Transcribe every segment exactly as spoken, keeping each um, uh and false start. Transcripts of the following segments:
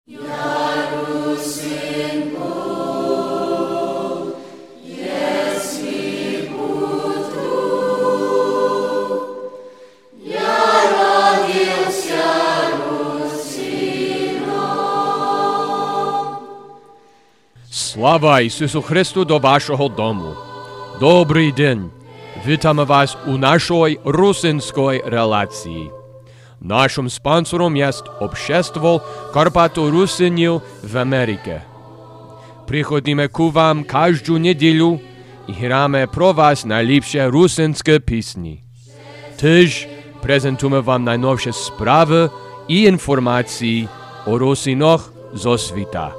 Слава Ісусу Христу до вашого дому. Добрий день. Вітаємо вас у нашій русинській релації. Нашим спонсором є Общество Карпато-Русинів в Америці. Приходимо к вам кожну неділю і граємо про вас найліпші русинські пісні. Теж презентуємо вам найновші справи і інформації о русинах зо світа.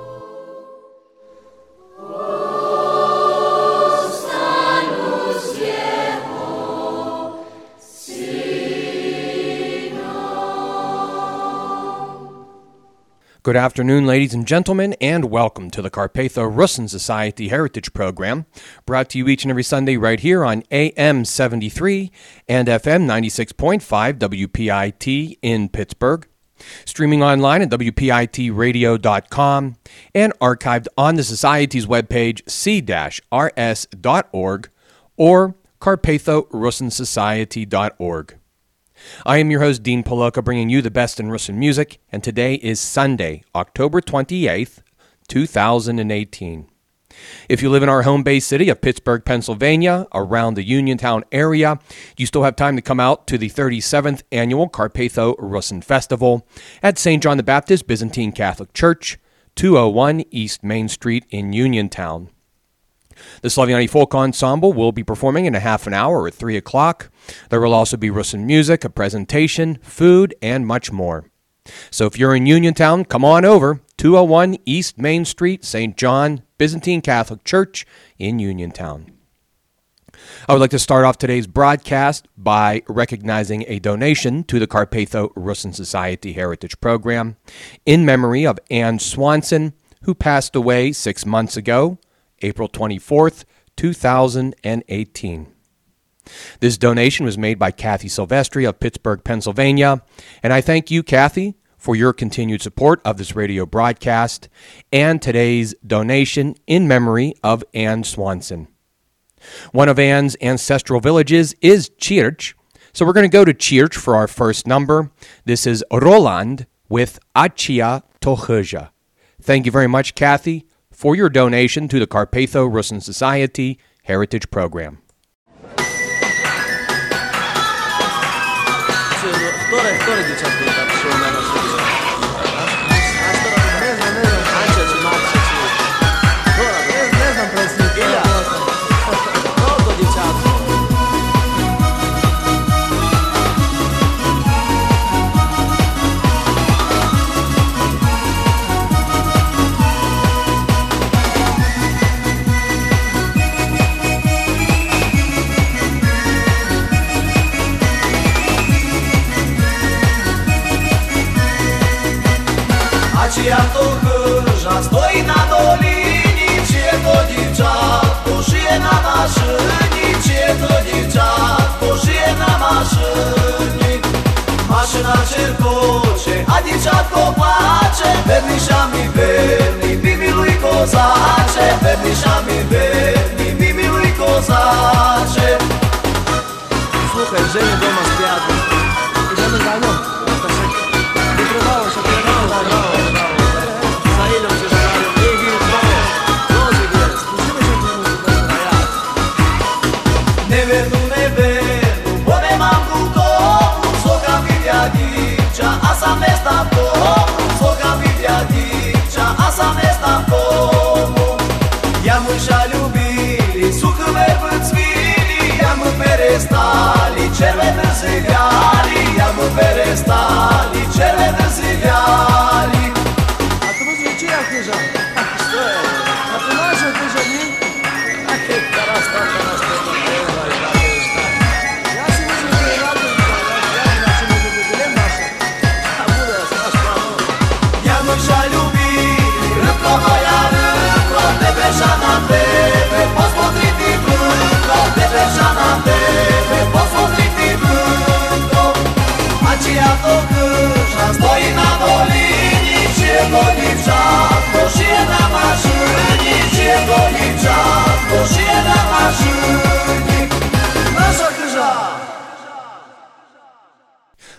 Good afternoon, ladies and gentlemen, and welcome to the Carpatho-Russin Society Heritage Program, brought to you each and every Sunday right here on A M seventy-three and F M ninety-six point five W P I T in Pittsburgh, streaming online at W P I T radio dot com, and archived on the Society's webpage c dash r s dot org or carpatho russin society dot org. I am your host, Dean Poloka, bringing you the best in Russin music, and today is Sunday, October twenty-eighth, two thousand eighteen. If you live in our home base city of Pittsburgh, Pennsylvania, around the Uniontown area, you still have time to come out to the thirty-seventh Annual Carpatho-Russin Festival at Saint John the Baptist Byzantine Catholic Church, two oh one East Main Street in Uniontown. The Slaviani Folk Ensemble will be performing in a half an hour at three o'clock. There will also be Russin music, a presentation, food, and much more. So if you're in Uniontown, come on over, two oh one East Main Street, Saint John Byzantine Catholic Church in Uniontown. I would like to start off today's broadcast by recognizing a donation to the Carpatho-Russin Society Heritage Program in memory of Ann Swanson, who passed away six months ago, April twenty-fourth, two thousand eighteen. This donation was made by Kathy Silvestri of Pittsburgh, Pennsylvania, and I thank you, Kathy, for your continued support of this radio broadcast and today's donation in memory of Ann Swanson. One of Ann's ancestral villages is Chirch, so we're going to go to Chirch for our first number. This is Roland with Achia Tochja. Thank you very much, Kathy, for your donation to the Carpatho-Russin Society Heritage Program. Achia Tochja stoi na dolinie, ce to dziewczatko żyje na maszynie, ce to dziewczatko żyje na maszynie. Maszyna czerkocze, a dziewczatko płacze, verniszami verni, bimiluj kozacze, verniszami verni, bimiluj kozacze. Słuchaj, że nie doma z kwiatu, idziemy za nią, wytrywało się, a sam ne znam komu, svoga vidja diča, a sam ne znam komu. Ja mu šalju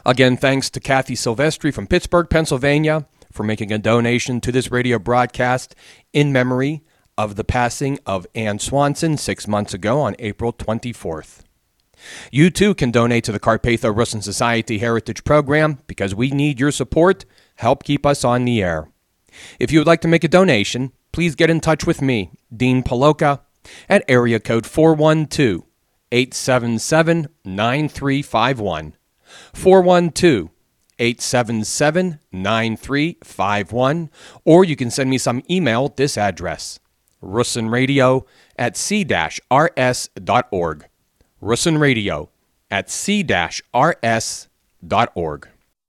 Again, thanks to Kathy Silvestri from Pittsburgh, Pennsylvania, for making a donation to this radio broadcast in memory of the passing of Ann Swanson six months ago on April twenty-fourth. You too can donate to the Carpatho-Russin Society Heritage Program because we need your support. Help keep us on the air. If you would like to make a donation, please get in touch with me, Dean Paloka, at area code four one two, eight seven seven, nine three five one. four one two, eight seven seven, nine three five one. Or you can send me some email at this address, russinradio at c dash r s dot org. russinradio at c dash r s dot org.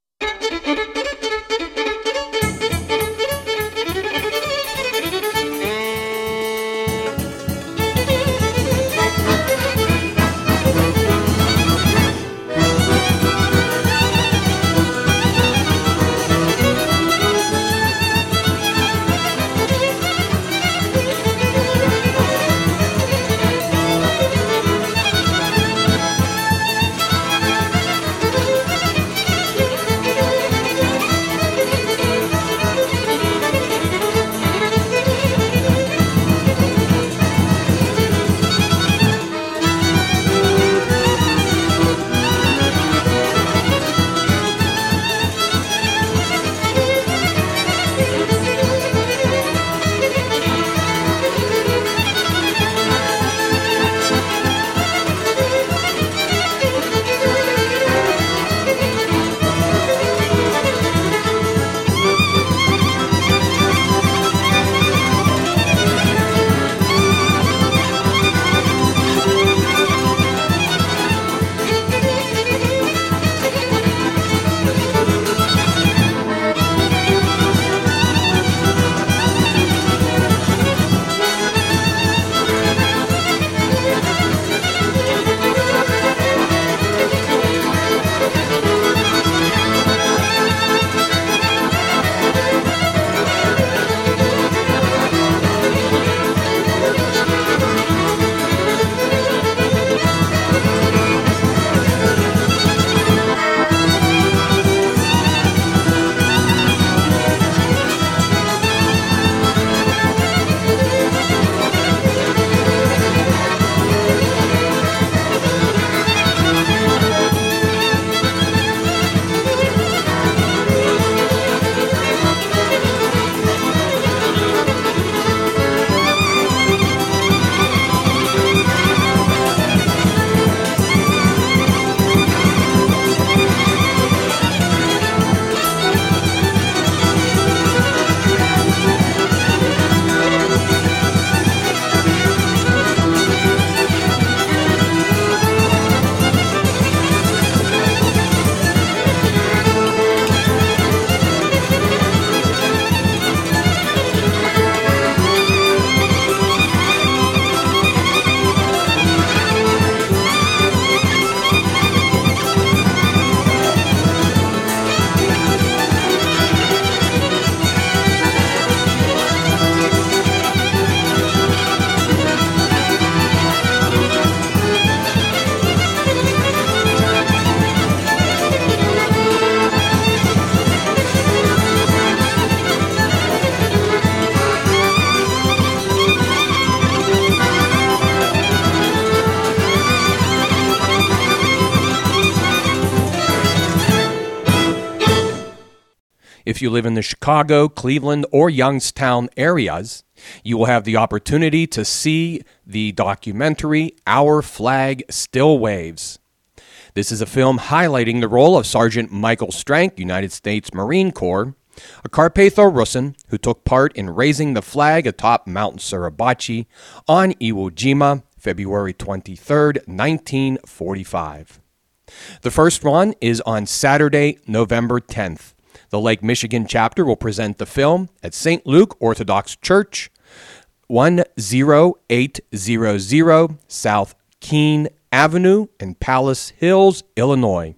If you live in the Chicago, Cleveland, or Youngstown areas, you will have the opportunity to see the documentary Our Flag Still Waves. This is a film highlighting the role of Sergeant Michael Strank, United States Marine Corps, a Carpatho-Russin who took part in raising the flag atop Mount Suribachi on Iwo Jima, February twenty-third, nineteen forty-five. The first one is on Saturday, November tenth. The Lake Michigan chapter will present the film at Saint Luke Orthodox Church, one oh eight hundred South Keene Avenue in Palace Hills, Illinois.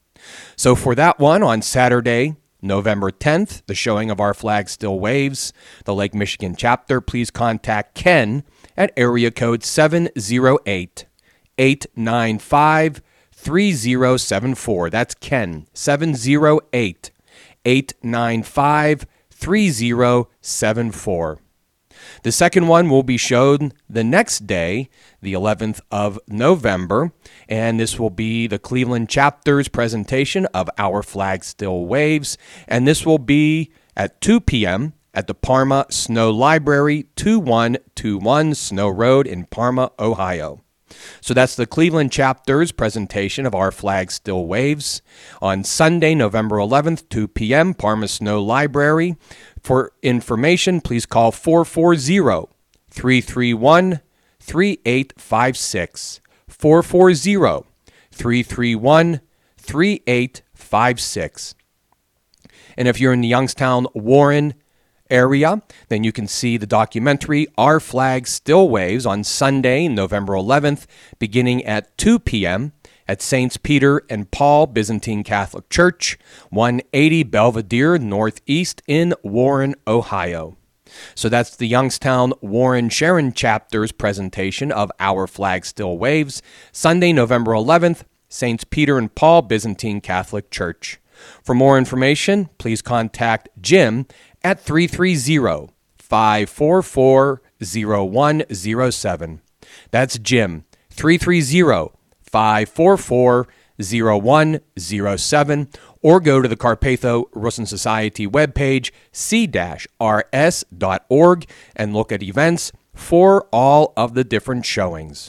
So for that one on Saturday, November tenth, the showing of Our Flag Still Waves, the Lake Michigan chapter, please contact Ken at area code seven oh eight, eight nine five, three zero seven four. That's Ken, seven zero eight, eight nine five, three zero seven four. The second one will be shown the next day, the eleventh of November, and this will be the Cleveland chapter's presentation of Our Flag Still Waves, and this will be at two p.m. at the Parma Snow Library, two one two one Snow Road in Parma, Ohio. So that's the Cleveland chapter's presentation of Our Flag Still Waves on Sunday, November eleventh, two p.m., Parma Snow Library. For information, please call four four zero, three three one, three eight five six, four four zero, three three one, three eight five six. And if you're in the Youngstown, Warren area, then you can see the documentary Our Flag Still Waves on Sunday, November eleventh, beginning at two p.m. at Saints Peter and Paul Byzantine Catholic Church, one eighty Belvedere Northeast in Warren, Ohio. So that's the Youngstown Warren Sharon chapter's presentation of Our Flag Still Waves, Sunday, November eleventh, Saints Peter and Paul Byzantine Catholic Church. For more information, please contact Jim at three three zero, five four four, zero one zero seven. That's Jim, three three zero, five four four, zero one zero seven, or go to the Carpatho Rusyn Society webpage, c dash r s dot org, and look at events for all of the different showings.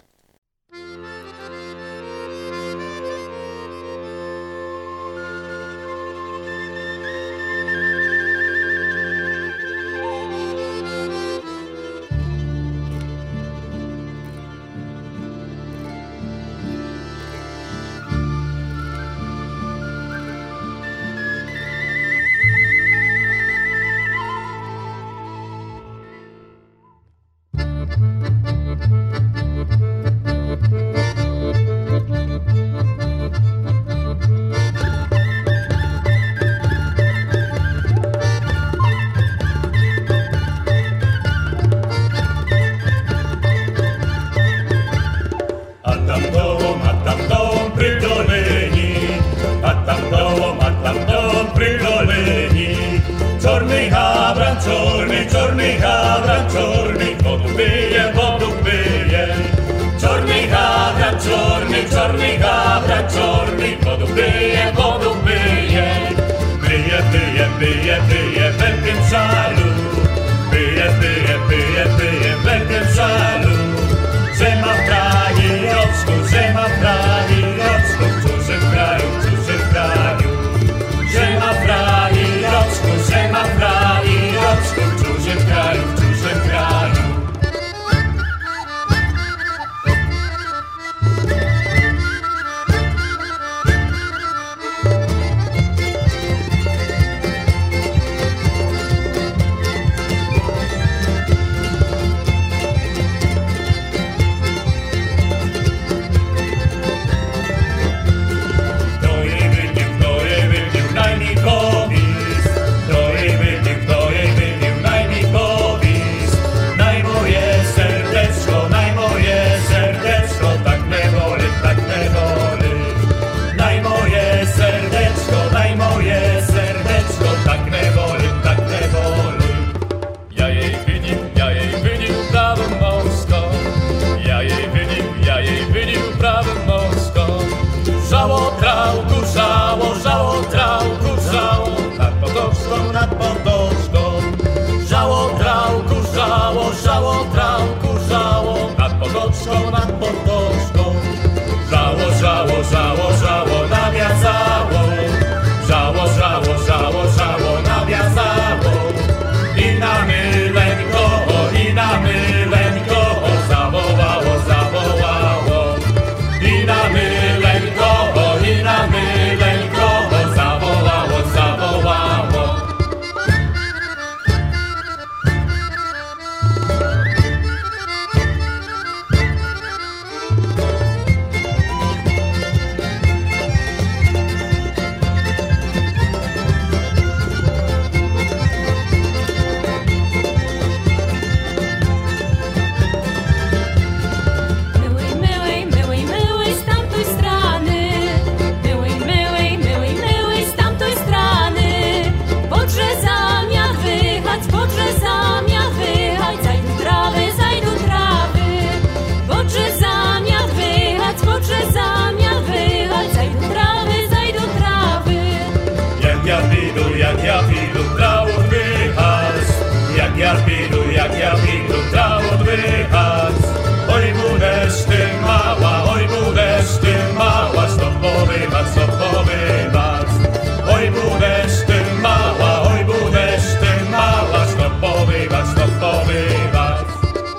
ja minuta oddychać. Oj, budesz ty mała, oj, budesz ty mała, stopowywać, stopowywać. Oj, budesz ty mała, oj, budesz ty mała, stopowywać, stopowywać.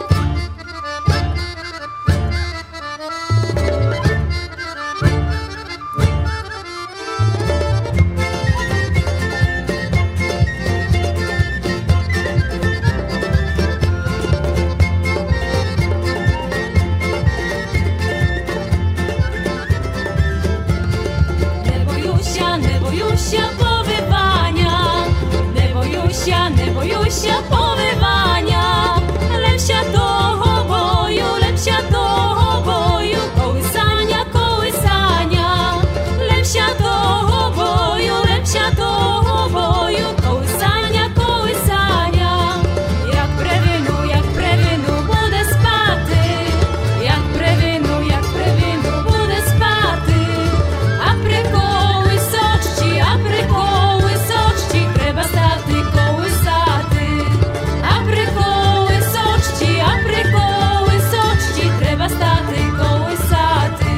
Nebojusia powywania, Nebojusia, Nebojusia powywania. Lepsia do boju, lepsia do boju, kołysania, kołysania. Lepsia do boju, lepsia do boju, kołysania, kołysania. Jak prewinu, jak prewinu, bude spaty. Jak prewinu, jak prewinu, bude spaty. A prekoły soczci, a prekoły soczci, treba stati kołysati. A prekoły soczci, a prekoły soczci, treba stati kołysati.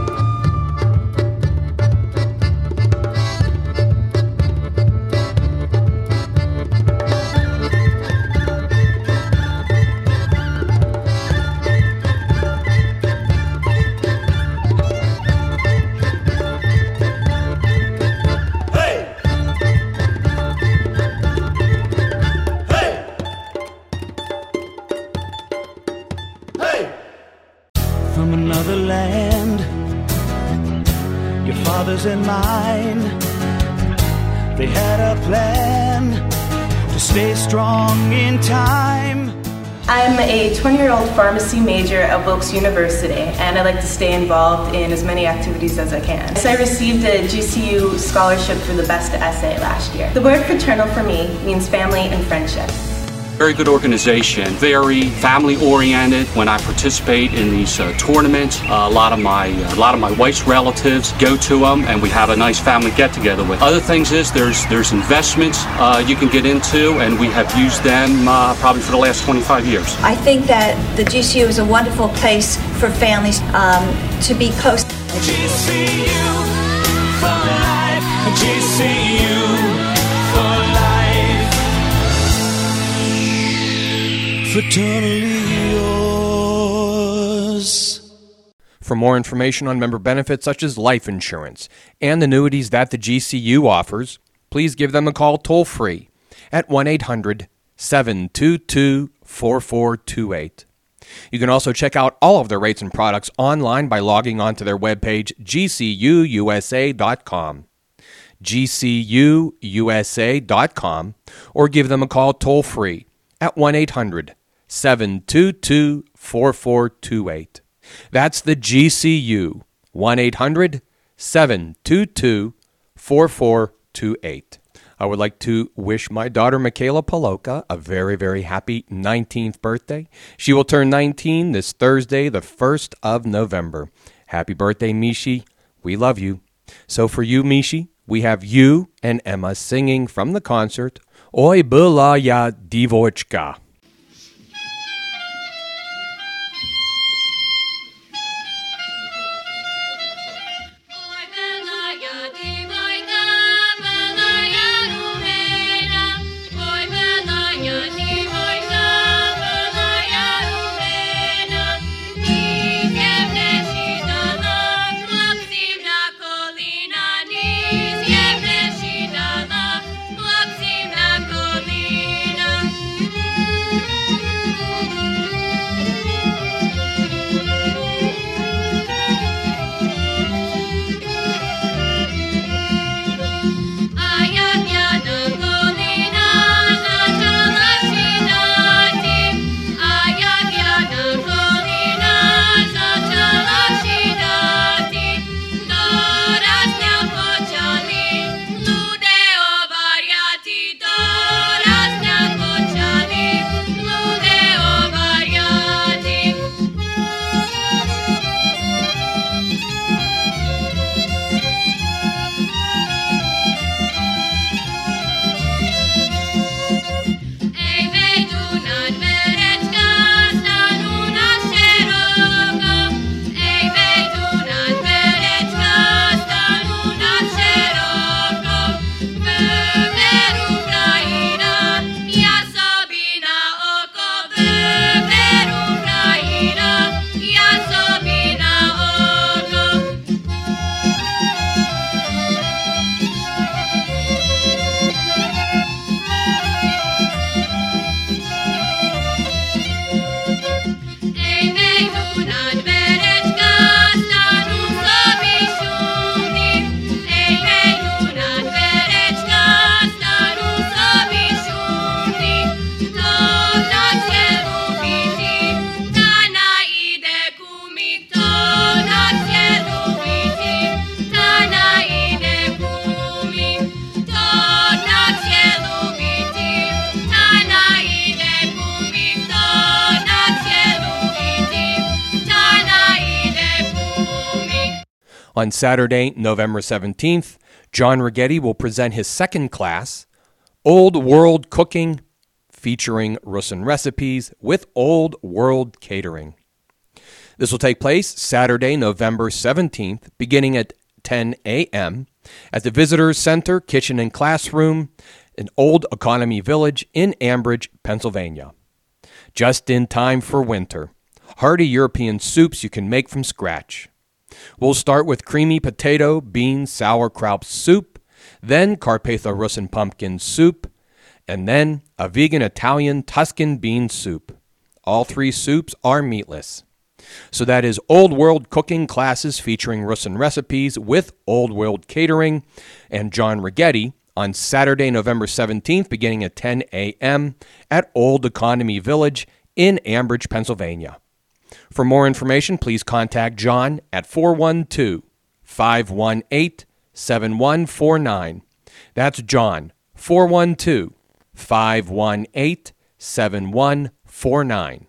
Hey! Hey! Hey! From another land, your father's and mine. They had a plan to stay strong in time. I'm a twenty-year-old pharmacy major at Wilkes University, and I like to stay involved in as many activities as I can. So I received a G C U scholarship for the best essay last year. The word fraternal for me means family and friendship. Very good organization, very family-oriented. When I participate in these uh, tournaments, uh, a lot of my uh, a lot of my wife's relatives go to them, and we have a nice family get-together with. Other things is there's there's investments uh, you can get into, and we have used them uh, probably for the last twenty-five years. I think that the G C U is a wonderful place for families um, to be close. G C U for life, G C U for life. Fraternally yours. For more information on member benefits such as life insurance and annuities that the G C U offers, please give them a call toll-free at one eight hundred seven two two four four two eight. You can also check out all of their rates and products online by logging on to their webpage, G C U U S A dot com. G C U U S A dot com, or give them a call toll-free at one eight hundred seven two two four four two eight. That's the G C U, one eight hundred seven two two four four two eight. I would like to wish my daughter Michaela Paloka a very, very happy nineteenth birthday. She will turn nineteen this Thursday, the first of November. Happy birthday, Mishi. We love you. So for you, Mishi, we have you and Emma singing from the concert, Oj byla ja divočka. Kolina, On Saturday, November seventeenth, John Righetti will present his second class, Old World Cooking, featuring Rusyn recipes with Old World Catering. This will take place Saturday, November seventeenth, beginning at ten a.m. at the Visitors Center Kitchen and Classroom in Old Economy Village in Ambridge, Pennsylvania. Just in time for winter. Hearty European soups you can make from scratch. We'll start with creamy potato, bean, sauerkraut soup, then Carpatho Rusyn pumpkin soup, and then a vegan Italian Tuscan bean soup. All three soups are meatless. So that is Old World Cooking classes featuring Rusyn recipes with Old World Catering and John Righetti on Saturday, November seventeenth, beginning at ten a.m. at Old Economy Village in Ambridge, Pennsylvania. For more information, please contact John at four one two, five one eight, seven one four nine. That's John, four one two, five one eight, seven one four nine.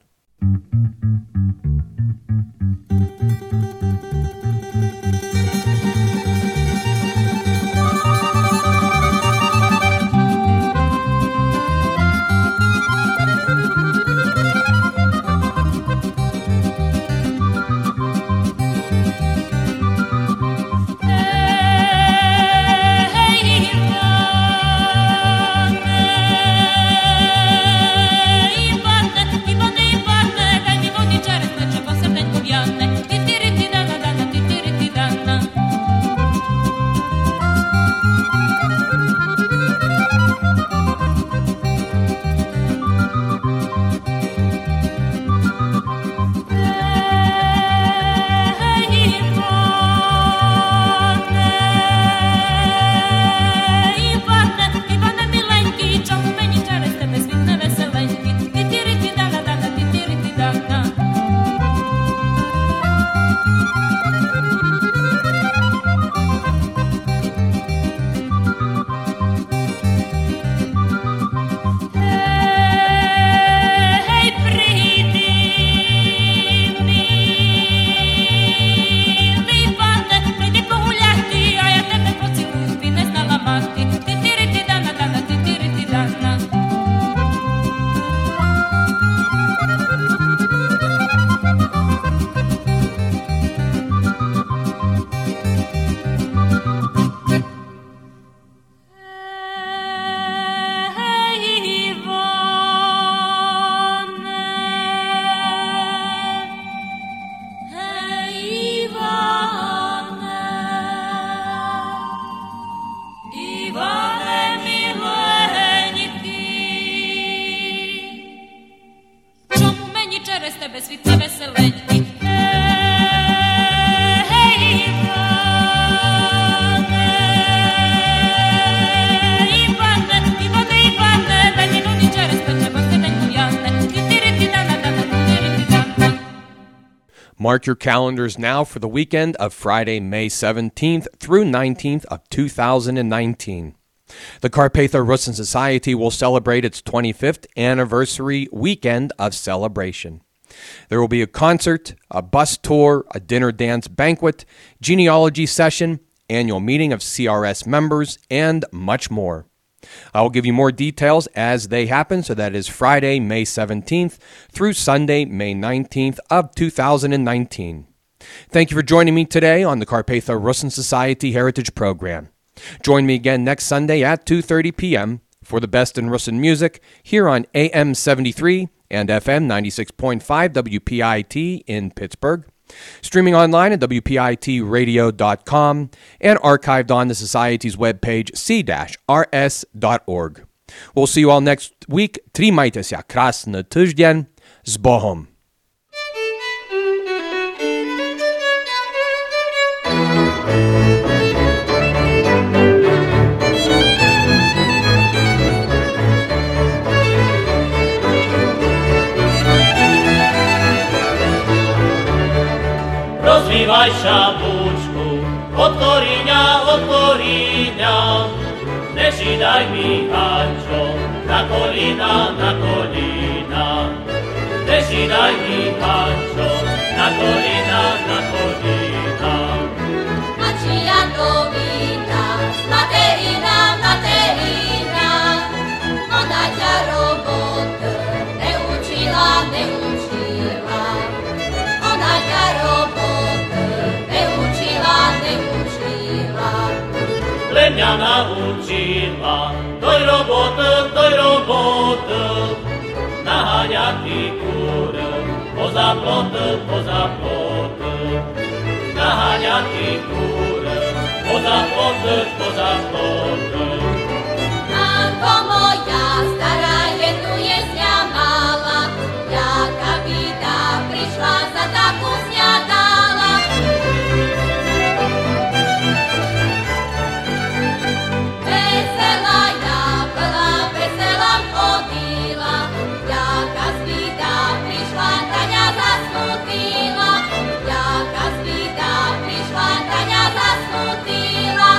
Mark your calendars now for the weekend of Friday, May seventeenth through nineteenth of two thousand nineteen. The Carpatho Rusyn Society will celebrate its twenty-fifth anniversary weekend of celebration. There will be a concert, a bus tour, a dinner dance banquet, genealogy session, annual meeting of C R S members, and much more. I will give you more details as they happen, so that is Friday, May seventeenth through Sunday, May nineteenth of two thousand nineteen. Thank you for joining me today on the Carpatho Rusyn Society Heritage Program. Join me again next Sunday at two thirty p.m. for the best in Rusyn music here on A M seventy-three and F M ninety-six point five W P I T in Pittsburgh. Streaming online at W P I T radio dot com and archived on the Society's webpage c dash r s dot org. We'll see you all next week. Trimajte się, krasny tydzień. Z Bohom. Rozwijaj się, buczku, od korienia, od korienia. Nie sidaj mi, Hancio, na kolina, na kolina. Nie sidaj mi, Hancio, na kolina, na kolina. меня научила той работы, той работы, нагонять и куры, поза плоты, поза плоты, нагонять и куры, поза плоты, поза плоты. Анко моя стара jednu jesňa mala, jaká bída prišla za takú sňadala. Veselá ja bola, veselá chodila, jaká bída prišla, Taňa zasmutila, jaká bída prišla, Taňa zasmutila.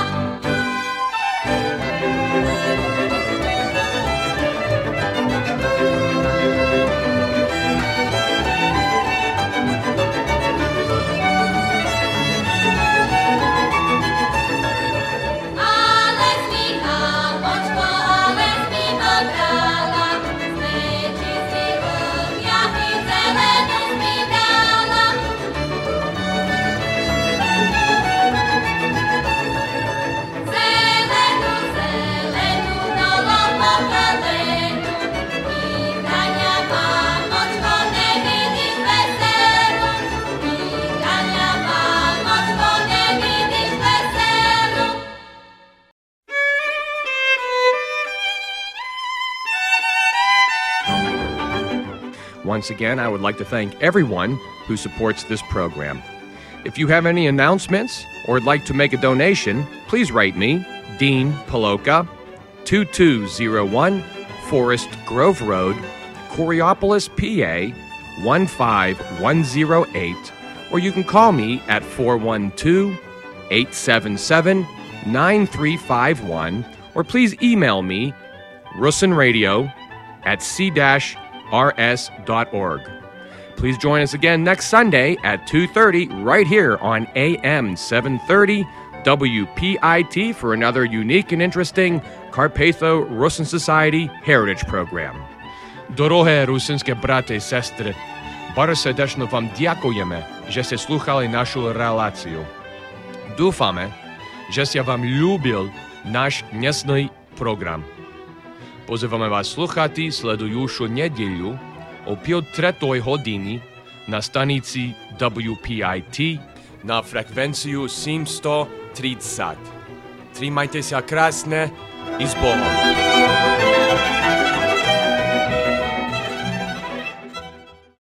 Once again, I would like to thank everyone who supports this program. If you have any announcements or would like to make a donation, please write me, Dean Paloka, two two zero one Forest Grove Road, Coriopolis, P A, one five one zero eight, or you can call me at four one two, eight seven seven, nine three five one, or please email me, russinradio at c dash r s dot org. Please join us again next Sunday at two thirty right here on A M seven thirty W P I T for another unique and interesting Carpatho-Rusyn Society Heritage Program. Дороге русинські брати і сестри, bardzo serdecznie wam dziękujemy, że ste słuchali naszą relację. Dúfame, že ste vám ľúbil náš dnesný program. Pozývame vás sluchati sledujúšu nedeľu o pol tretej hodiny na stanici W P I T na frekvenciu sedemsto tridsať. Trímajte sa krásne i s Bohom.